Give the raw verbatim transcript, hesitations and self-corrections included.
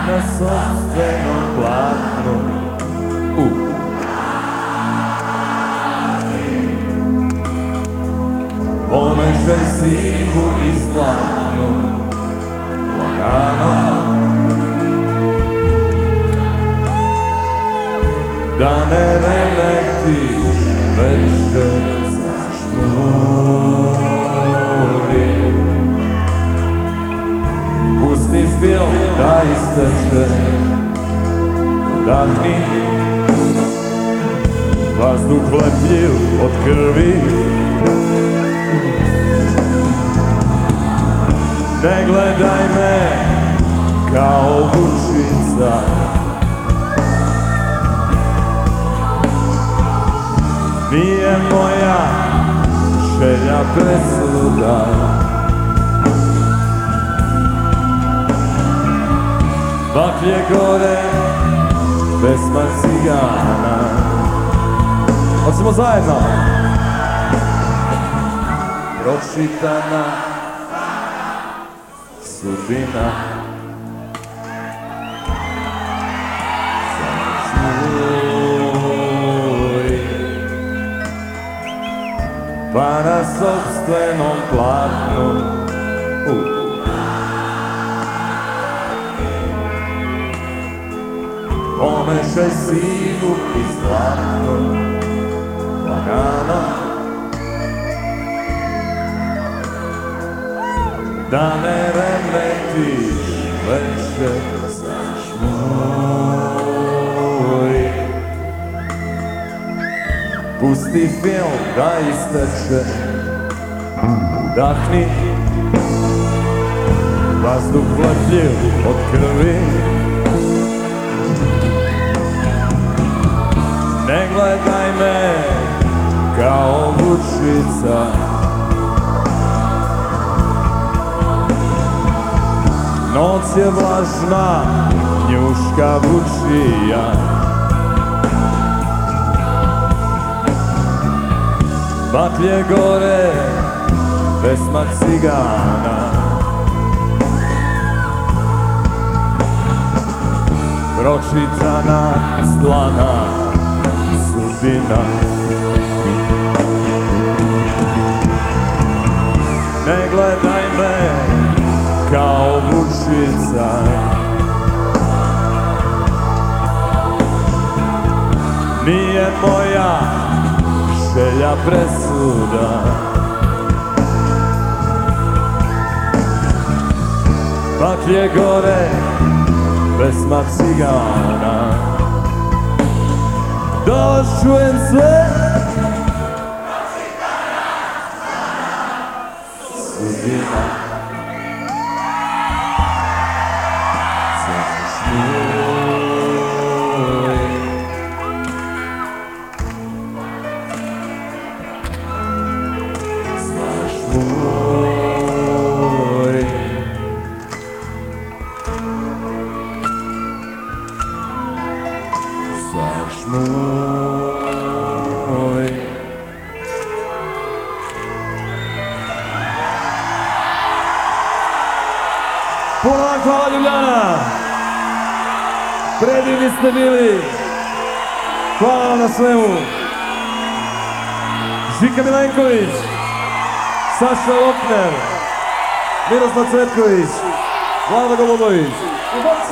na sopstvenom platnu. Uh. Pomešaj sivu i zlatnu, lagano, da ne remetiš večer zažmuri. Pusti film da isteče, udahni vazduh lepljiv od krvi. Ne gledaj me kao vučica, nije moja želja presuda. Baklje gore, pesma cigana. Hoćemo zajedno. Pročitana sudbina, zažmuri, pa na sopstvenom platnu. Uh. Pomešaj sivu i zlatnu, lagano, da ne remetiš večer zažmuri. Pusti film da isteče, udahni vazduh lepljiv od krvi. Ne gledaj me kao vučica, noć je vlažna, njuška vučija. Baklje gore, pesma cigana. Pročitana slana sudbina. Ne gledaj me kao vučica, nije moja želja presuda. Baklje gore, pesma cigana. Da čujem sve sudbina. Zažmuri, zažmuri. Puno vam hvala, Ljubljana! Predivni ste bili! Hvala vam na svemu! Žika Milenković, Saša Lokner, Miroslav Cvetković, Vlada Golubović.